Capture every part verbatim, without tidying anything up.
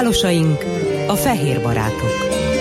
Pálosaink, a fehér barátok.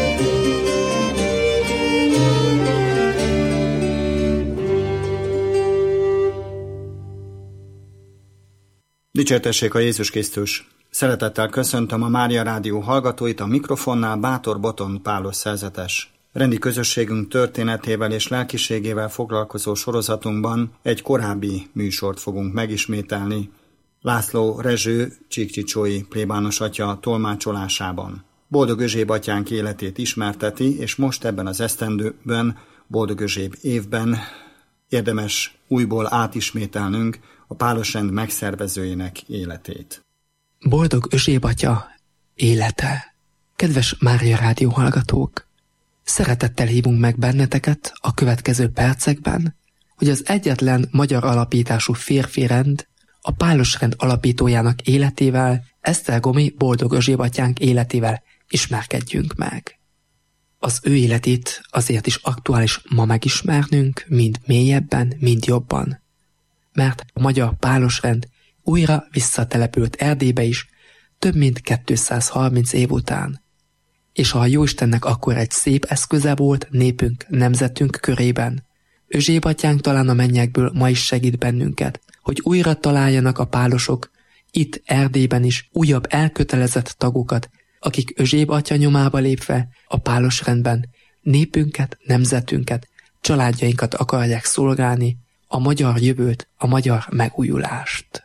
Dicsértessék a Jézus Krisztus! Szeretettel köszöntöm a Mária Rádió hallgatóit, a mikrofonnál Bátor Botond Pálos szerzetes. Rendi közösségünk történetével és lelkiségével foglalkozó sorozatunkban egy korábbi műsort fogunk megismételni, László Rezső csíkcsicsói plébános atya tolmácsolásában. Boldog Özséb atyánk életét ismerteti, és most ebben az esztendőben, Boldog Özséb évben érdemes újból átismételnünk a Pálosrend megszervezőjének életét. Boldog Özséb atya élete. Kedves Mária Rádió hallgatók! Szeretettel hívunk meg benneteket a következő percekben, hogy az egyetlen magyar alapítású férfi rend, a Pálosrend alapítójának életével, esztergomi Boldog Özséb atyánk életével ismerkedjünk meg. Az ő életét azért is aktuális ma megismernünk, mind mélyebben, mind jobban, mert a magyar Pálosrend újra visszatelepült Erdélybe is több mint kétszázharminc év után. És ha a Jóistennek akkor egy szép eszköze volt népünk, nemzetünk körében, Özséb atyánk talán a mennyekből ma is segít bennünket, hogy újra találjanak a pálosok, itt Erdélyben is újabb elkötelezett tagokat, akik Özséb atya nyomába lépve a Pálosrendben népünket, nemzetünket, családjainkat akarják szolgálni, a magyar jövőt, a magyar megújulást.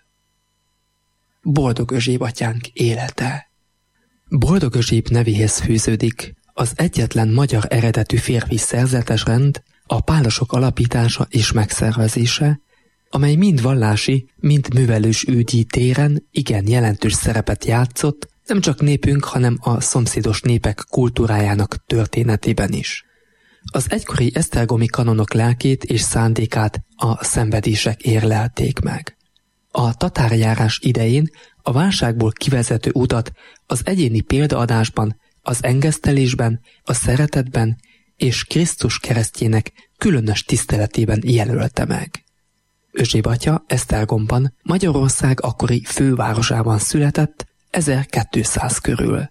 Boldog Özséb atyánk élete. Boldog Özséb nevéhez fűződik az egyetlen magyar eredetű férfi szerzetes rend, a pálosok alapítása és megszervezése, amely mind vallási, mind művelős ügyi téren igen jelentős szerepet játszott, nem csak népünk, hanem a szomszédos népek kultúrájának történetében is. Az egykori esztergomi kanonok lelkét és szándékát a szenvedések érlelték meg. A tatárjárás idején a válságból kivezető utat az egyéni példaadásban, az engesztelésben, a szeretetben és Krisztus keresztjének különös tiszteletében jelölte meg. Özséb atya Esztergomban, Magyarország akkori fővárosában született ezerkétszáz körül.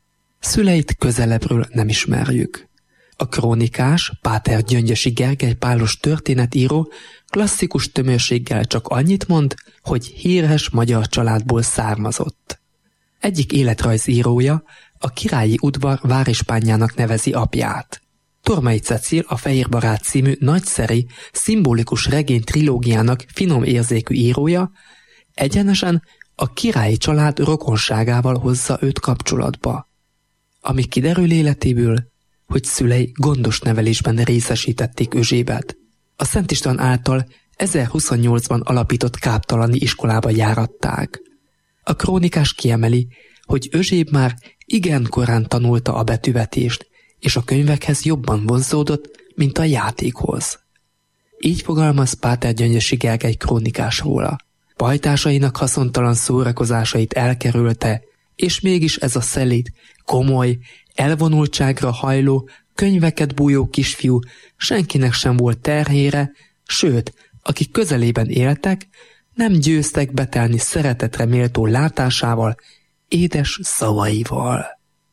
Szüleit közelebbről nem ismerjük. A krónikás Páter Gyöngyösi Gergely pálos történetíró klasszikus tömörséggel csak annyit mond, hogy híres magyar családból származott. Egyik életrajzírója a királyi udvar várispánjának nevezi apját. Tormai Cecil a Fehér barát című nagyszeri, szimbolikus regény trilógiának finom érzékű írója egyenesen a királyi család rokonságával hozza őt kapcsolatba. Ami kiderül életéből, hogy szülei gondos nevelésben részesítették Özsébet. A Szent István által ezerhuszonnyolcban alapított káptalani iskolába járatták. A krónikás kiemeli, hogy Özséb már igen korán tanulta a betűvetést, és a könyvekhez jobban vonzódott, mint a játékhoz. Így fogalmaz Páter Gyöngyösi Gergely krónikás róla. Pajtásainak haszontalan szórakozásait elkerülte, és mégis ez a szelíd, komoly, elvonultságra hajló, könyveket bújó kisfiú senkinek sem volt terhére, sőt, akik közelében éltek, nem győztek betelni szeretetre méltó látásával, édes szavaival.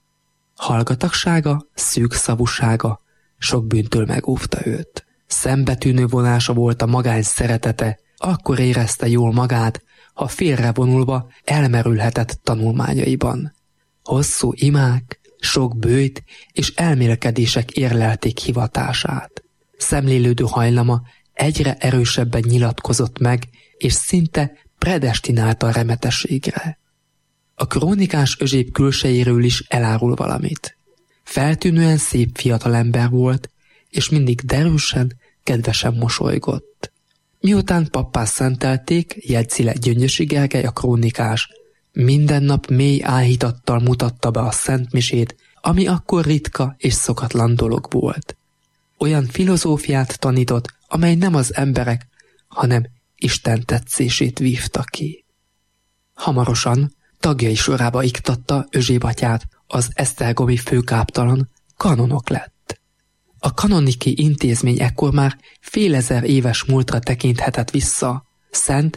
Hallgatagsága, szűk szavúsága sok bűntől megóvta őt. Szembetűnő vonása volt a magány szeretete, akkor érezte jól magát, ha félrevonulva elmerülhetett tanulmányaiban. Hosszú imák, sok bőjt és elmélkedések érlelték hivatását. Szemlélődő hajlama egyre erősebben nyilatkozott meg, és szinte predestinálta a remetességre. A krónikás Özséb külsejéről is elárul valamit. Feltűnően szép fiatalember volt, és mindig derűsen, kedvesen mosolygott. Miután pappá szentelték, jegyzi le Gyöngyösi Gergely a krónikás, minden nap mély áhítattal mutatta be a szentmisét, ami akkor ritka és szokatlan dolog volt. Olyan filozófiát tanított, amely nem az emberek, hanem Isten tetszését vívta ki. Hamarosan tagjai sorába iktatta Özséb atyát az esztergomi főkáptalan, kanonok lett. A kanoniki intézmény ekkor már félezer éves múltra tekinthetett vissza, szent,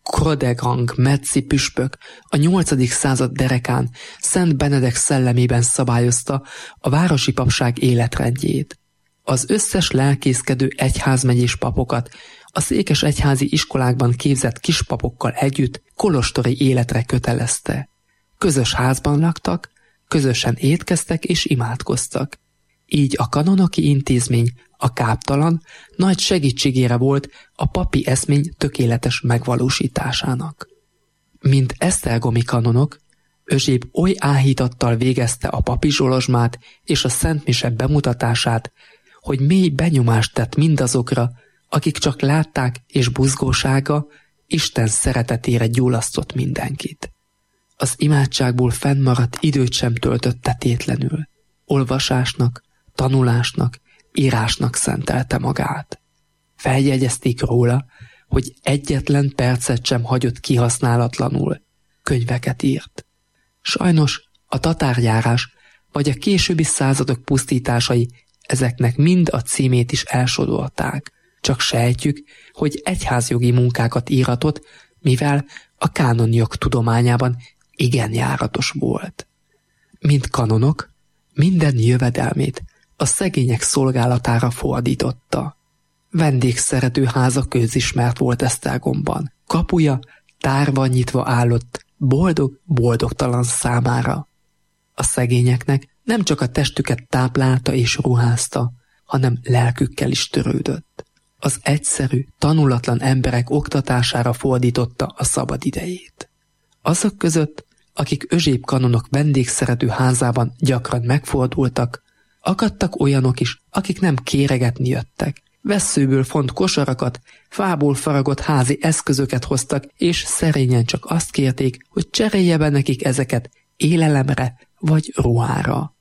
Krodegang Metzi püspök a nyolcadik század derekán Szent Benedek szellemében szabályozta a városi papság életrendjét. Az összes lelkészkedő egyházmegyés papokat a székesegyházi iskolákban képzett kispapokkal együtt kolostori életre kötelezte. Közös házban laktak, közösen étkeztek és imádkoztak. Így a kanonoki intézmény a káptalan nagy segítségére volt a papi eszmény tökéletes megvalósításának. Mint esztergomi kanonok, Özséb oly áhítattal végezte a papi zsolozsmát és a szentmise bemutatását, hogy mély benyomást tett mindazokra, akik csak látták, és buzgósága Isten szeretetére gyulasztott mindenkit. Az imádságból fennmaradt időt sem töltötte tétlenül. Olvasásnak, tanulásnak, írásnak szentelte magát. Feljegyezték róla, hogy egyetlen percet sem hagyott kihasználatlanul. Könyveket írt. Sajnos a tatárjárás vagy a későbbi századok pusztításai ezeknek mind a címét is elsodorták. Csak sejtjük, hogy egyházjogi munkákat íratott, mivel a kánonjog tudományában igen járatos volt. Mint kanonok, minden jövedelmét a szegények szolgálatára fordította. Vendégszerető háza közismert volt Esztergomban. Kapuja tárva nyitva állott boldog-boldogtalan számára. A szegényeknek nem csak a testüket táplálta és ruházta, hanem lelkükkel is törődött. Az egyszerű, tanulatlan emberek oktatására fordította a szabad idejét. Azok között, akik Özséb kanonok vendégszerető házában gyakran megfordultak, akadtak olyanok is, akik nem kéregetni jöttek. Vesszőből font kosarakat, fából faragott házi eszközöket hoztak, és szerényen csak azt kérték, hogy cserélje be nekik ezeket élelemre vagy ruhára.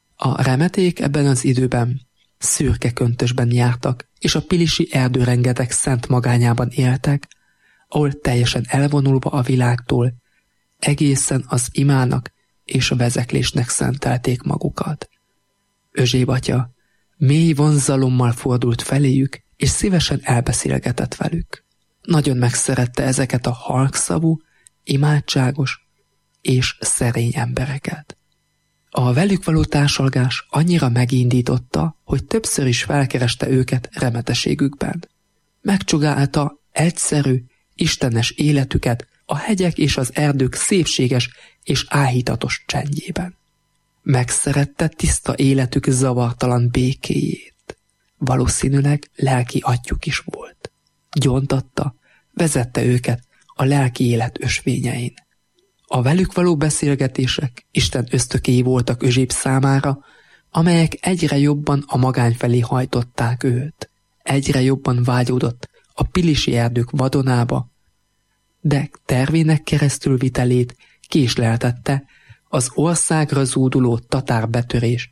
A remeték ebben az időben szürke köntösben jártak, és a pilisi erdő rengeteg szent magányában éltek, ahol teljesen elvonulva a világtól, egészen az imának és a vezeklésnek szentelték magukat. Özséb atya mély vonzalommal fordult feléjük, és szívesen elbeszélgetett velük. Nagyon megszerette ezeket a halkszavú, imádságos és szerény embereket. A velük való társalgás annyira megindította, hogy többször is felkereste őket remeteségükben. Megcsugálta egyszerű, istenes életüket a hegyek és az erdők szépséges és áhítatos csendjében. Megszerette tiszta életük zavartalan békéjét. Valószínűleg lelki atyjuk is volt. Gyontatta, vezette őket a lelki élet ösvényein. A velük való beszélgetések Isten ösztökéi voltak Özséb számára, amelyek egyre jobban a magány felé hajtották őt. Egyre jobban vágyódott a pilisi erdők vadonába, de tervének keresztül vitelét késleltette az országra zúduló tatár betörés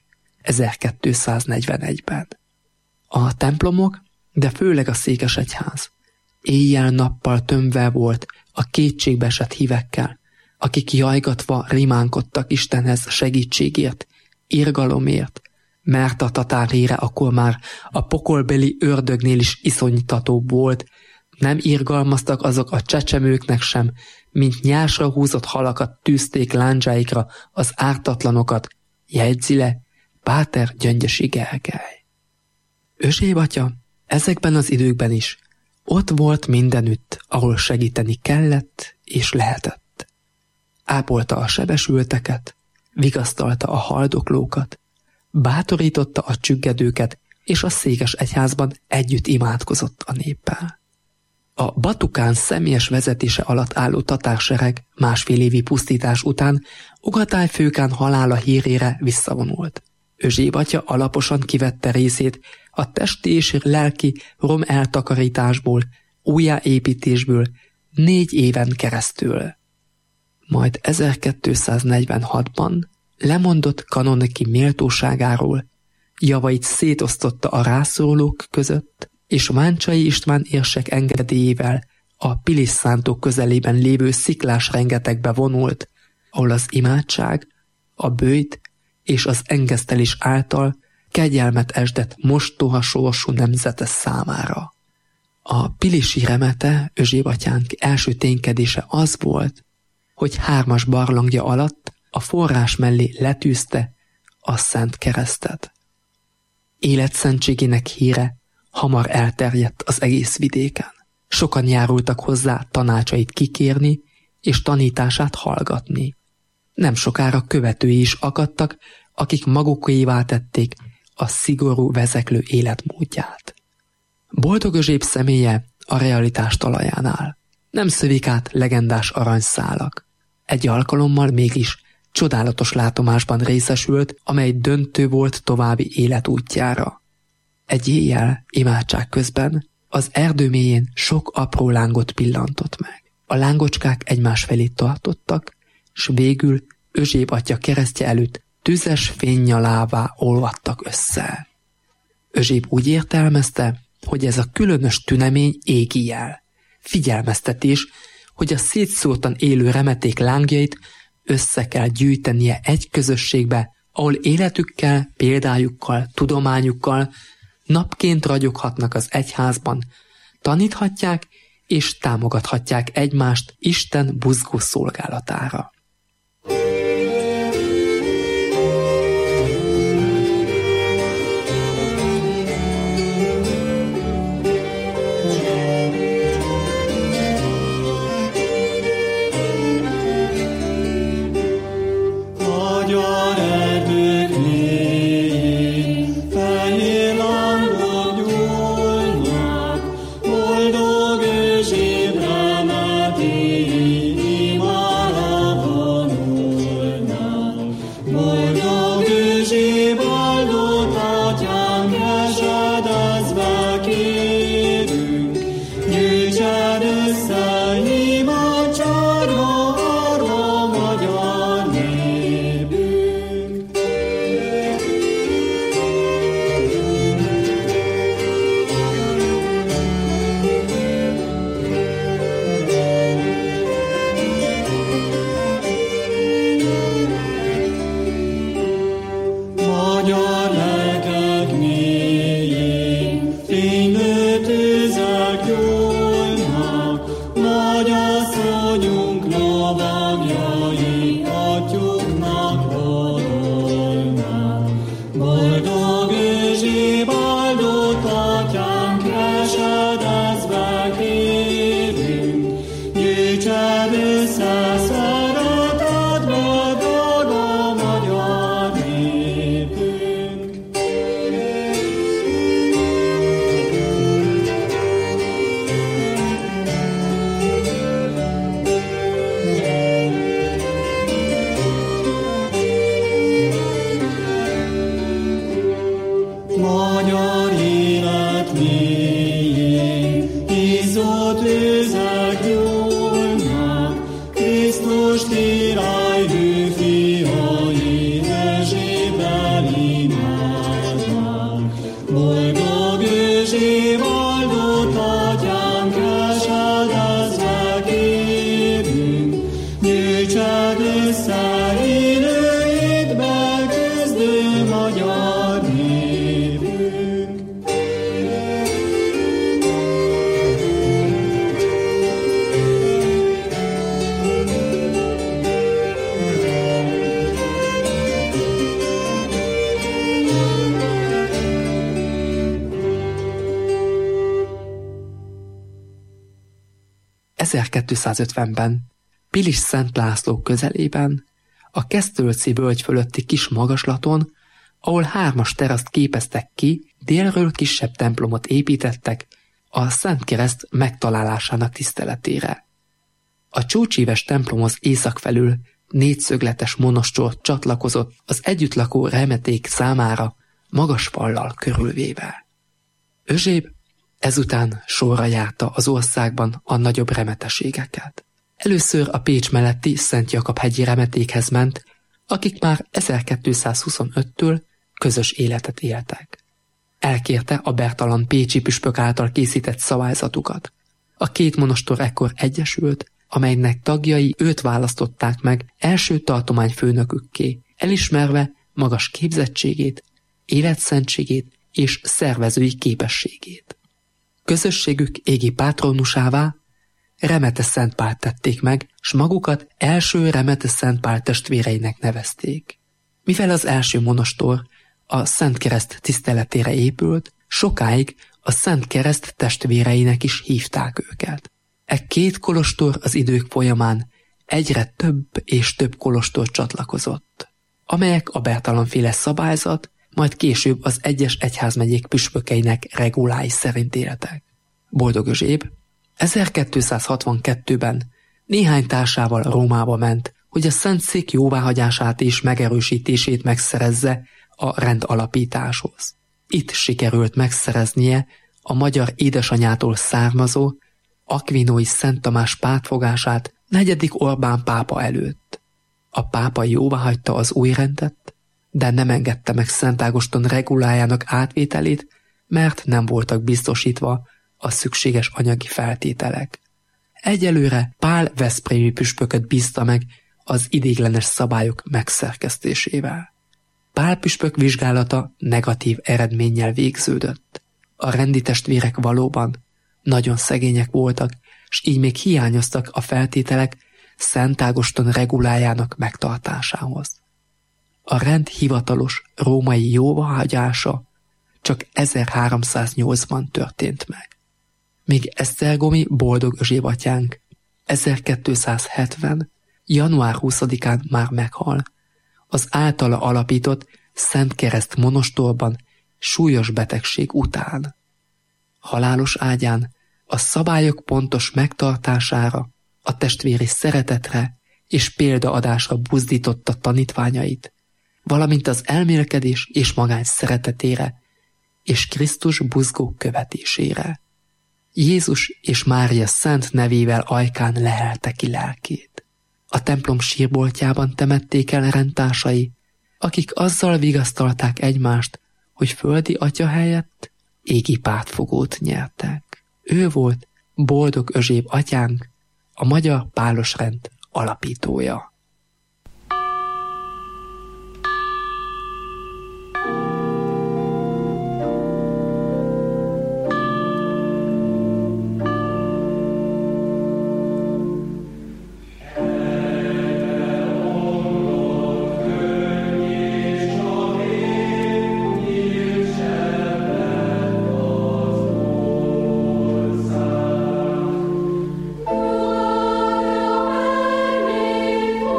ezerkétszáznegyvenegyben. A templomok, de főleg a székesegyház éjjel-nappal tömve volt a kétségbeesett hívekkel, akik jajgatva rimánkodtak Istenhez segítségért, irgalomért, mert a tatár híre akkor már a pokolbeli ördögnél is iszonytatóbb volt, nem irgalmaztak azok a csecsemőknek sem, mint nyásra húzott halakat tűzték láncsáikra az ártatlanokat, jegyzi le Páter Gyöngyösi Gergely. Özséb atya ezekben az időkben is ott volt mindenütt, ahol segíteni kellett és lehetett. Ápolta a sebesülteket, vigasztalta a haldoklókat, bátorította a csüggedőket, és a székesegyházban együtt imádkozott a néppel. A Batukán személyes vezetése alatt álló tatársereg másfél évi pusztítás után Ugatály főkán halála hírére visszavonult. Özséb atya alaposan kivette részét a testi és lelki rom eltakarításból, újjáépítésből négy éven keresztül. Majd ezerkétszáznegyvenhatban lemondott kanoniki méltóságáról, javait szétosztotta a rászorulók között, és Máncsai István érsek engedélyével a Pilis-szántó közelében lévő sziklás rengetegbe vonult, ahol az imádság, a böjt és az engesztelés által kegyelmet esdett mostoha sorsú nemzete számára. A pilisi remete, Özséb atyánk első ténykedése az volt, hogy hármas barlangja alatt a forrás mellé letűzte a szent keresztet. Életszentségének híre hamar elterjedt az egész vidéken. Sokan járultak hozzá tanácsait kikérni és tanítását hallgatni. Nem sokára követői is akadtak, akik magukévá tették a szigorú vezeklő életmódját. Boldog Özséb személye a realitás talaján áll. Nem szövik át legendás aranyszálak. Egy alkalommal mégis csodálatos látomásban részesült, amely döntő volt további életútjára. Egy éjjel imádság közben az erdő mélyén sok apró lángot pillantott meg. A lángocskák egymás felé tartottak, s végül Özséb atya keresztje előtt tüzes fénynyalává olvadtak össze. Özséb úgy értelmezte, hogy ez a különös tünemény égi jel, figyelmeztetés, hogy a szétszórtan élő remeték lángjait össze kell gyűjtenie egy közösségbe, ahol életükkel, példájukkal, tudományukkal napként ragyoghatnak az egyházban, taníthatják és támogathatják egymást Isten buzgó szolgálatára. ezerkétszázötvenben Pilis Szent László közelében, a Kesztölci völgy fölötti kis magaslaton, ahol hármas teraszt képeztek ki, délről kisebb templomot építettek a Szent Kereszt megtalálásának tiszteletére. A csúcsíves templomhoz észak felül négyszögletes monostor csatlakozott az együttlakó remeték számára magas fallal körülvéve. Özséb ezután sorra járta az országban a nagyobb remeteségeket. Először a Pécs melletti Szent Jakab-hegyi remetékhez ment, akik már ezerkétszázhuszonöttől közös életet éltek. Elkérte a Bertalan pécsi püspök által készített szabályzatukat. A két monostor ekkor egyesült, amelynek tagjai őt választották meg első tartományfőnökükké, elismerve magas képzettségét, életszentségét és szervezői képességét. Közösségük égi pátronusává Remete Szent Pált tették meg, s magukat első Remete Szent Pál testvéreinek nevezték. Mivel az első monostor a Szent Kereszt tiszteletére épült, sokáig a Szent Kereszt testvéreinek is hívták őket. E két kolostor az idők folyamán egyre több és több kolostor csatlakozott, amelyek a Bertalanféle szabályzat, majd később az egyes egyházmegyék püspökeinek regulái szerint éltek. Boldog Erzsébet ezerkétszázhatvankettőben néhány társával Rómába ment, hogy a Szentszék jóváhagyását és megerősítését megszerezze a rend alapításhoz. Itt sikerült megszereznie a magyar édesanyától származó akvinói Szent Tamás pártfogását negyedik Orbán pápa előtt. A pápa jóváhagyta az új rendet, de nem engedte meg Szent Ágoston regulájának átvételét, mert nem voltak biztosítva a szükséges anyagi feltételek. Egyelőre Pál veszprémi püspököt bízta meg az ideiglenes szabályok megszerkesztésével. Pál püspök vizsgálata negatív eredménnyel végződött. A rendi testvérek valóban nagyon szegények voltak, s így még hiányoztak a feltételek Szent Ágoston regulájának megtartásához. A rend hivatalos római jóváhagyása csak ezerháromszáznyolcban történt meg. Míg esztergomi Boldog Erzsébet atyánk ezerkétszázhetven. január huszadikán már meghal, az általa alapított Szent Kereszt monostorban súlyos betegség után. Halálos ágyán a szabályok pontos megtartására, a testvéri szeretetre és példaadásra buzdította tanítványait, valamint az elmélkedés és magány szeretetére és Krisztus buzgó követésére. Jézus és Mária szent nevével ajkán lehelte ki lelkét. A templom sírboltjában temették el rendtársai, akik azzal vigasztalták egymást, hogy földi atya helyett égi pártfogót nyertek. Ő volt Boldog Erzsébet atyánk, a magyar pálosrend alapítója. Oh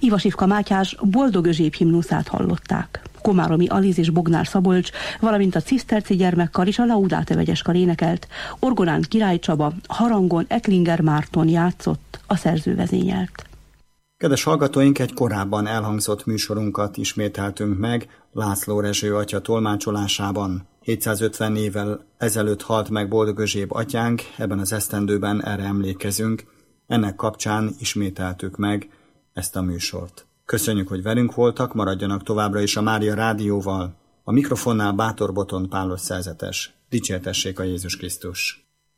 Ivasivka Mátyás Boldog Özséb himnuszát hallották. Komáromi Aliz és Bognár Szabolcs, valamint a Ciszterci gyermekkar és a Laudate vegyeskar énekelt, orgonán Király Csaba, harangon Eklinger Márton játszott, a szerző vezényelt. Kedves hallgatóink, egy korábban elhangzott műsorunkat ismételtünk meg László Rezső atya tolmácsolásában. hétszázötven évvel ezelőtt halt meg Boldog Özséb atyánk, ebben az esztendőben erre emlékezünk, ennek kapcsán ismételtük meg ezt a műsort. Köszönjük, hogy velünk voltak, maradjanak továbbra is a Mária Rádióval. A mikrofonnál Bátor Botond Pálos szerzetes. Dicsértessék a Jézus Krisztus!